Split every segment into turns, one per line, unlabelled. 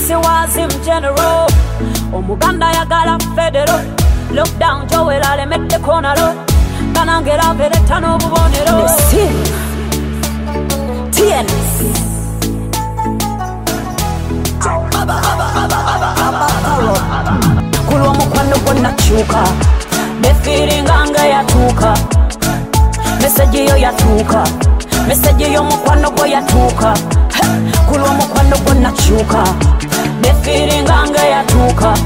Sexy was him general. Omuganda yagala federal. Look down Joel alemette konalo. Banangera vereta no bubonero. TNS. Kulwa mukwano gonna chuka. The feeling anga yatuka. Message yo yatuka. Message yo mukwano go yatuka. Kulwa mukwano gonna chuka. The feeling anga yatuka.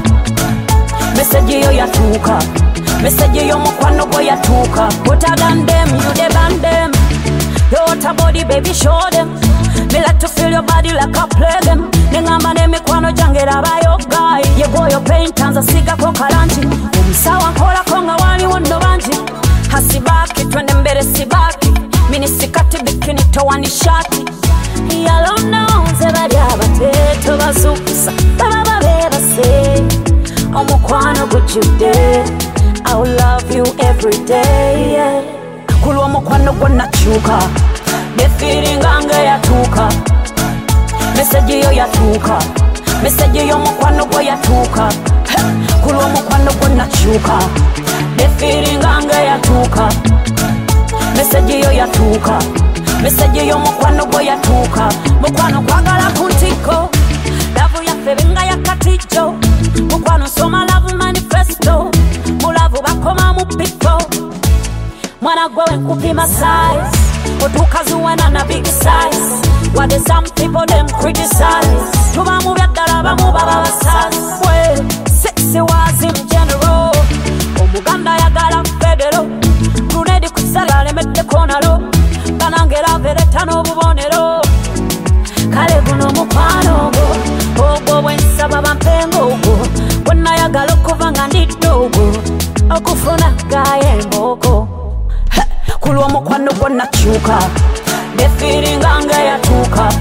Message yo yatuka. Message yo mukwano go yatuka. Hotter than them, you the band them. Your hotter body, baby, show them. Me like to feel your body like I play them. Nengamba ne mikwano jangera bayo guy. Ye boyo pain tanza siga ko kalanchi. Umsawa kola konga wali wondo banji. Hasibaki twende mbele sibaki. Mini sikati bikini towani shati. Yalona unzeba diabateto bazukusa. Baba beba say omukwano gujude. I will love you every day, yeah. Kulwa mukwano gonna chuka. The feeling anga yatuka. Message yo yatuka. Message yo mukwano go yatuka. Kulwa mukwano gonna chuka. The feeling anga yatuka. Message yo yatuka. Message yo mukwano go yatuka. Mukwano kwagala kuntiko. Love ya febenga ya katicho. Mukwano soma love manifesto. Mulavu bakoma mupiko. Mwana gwewe nkupima size. Otukazuwena na big size. What is some people them criticize. Tuba mubya dala bamuba babasas. Well, sexy was him general. Omuganda yagala federal. Brunedi kusala lemette konalo. Banangera vereta no bubonero. Kale guno mukwano go. Ogo wensaba bampengo go. Wena yagala okuvanga ndidogo. Okufuna gaye mboko. Kulwa mukwano gonna chuka. The feeling anga yatuka.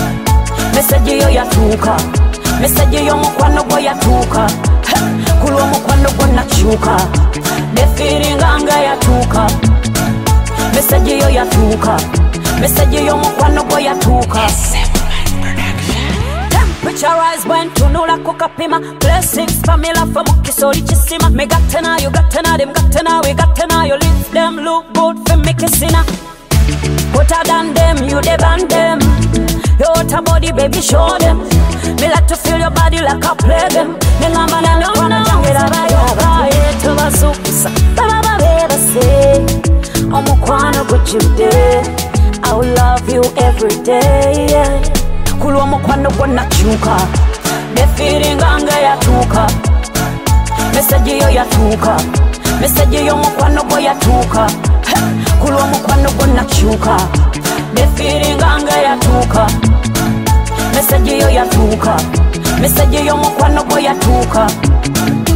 Message yo yatuka. Message yo mukwano go yatuka. Kulwa mukwano gonna chuka. The feeling anga yatuka. Message yo yatuka. Message yo mukwano go yatuka. Temperature rise when tunula kukapima. Blessings famila for mukisori chisima. Me gatena, you gatena, them gatena, we gatena. You live them look good for me kissina. Hotter than them, you the band them. Your hotter body, baby, show them. Me like to feel your body like I play them. Nengamba na no wanna jangera bayo to bazukusa. Baba beba say omukwano gujude. I will love you every day, yeah. Kulwa mukwano gonna chuka. The feeling anga yatuka. Message yo yatuka. Message yo mukwano go yatuka. Kulwa mukwano gonna chuka. The feeling anga yatuka. Message yo yatuka. Message yo mukwano go yatuka.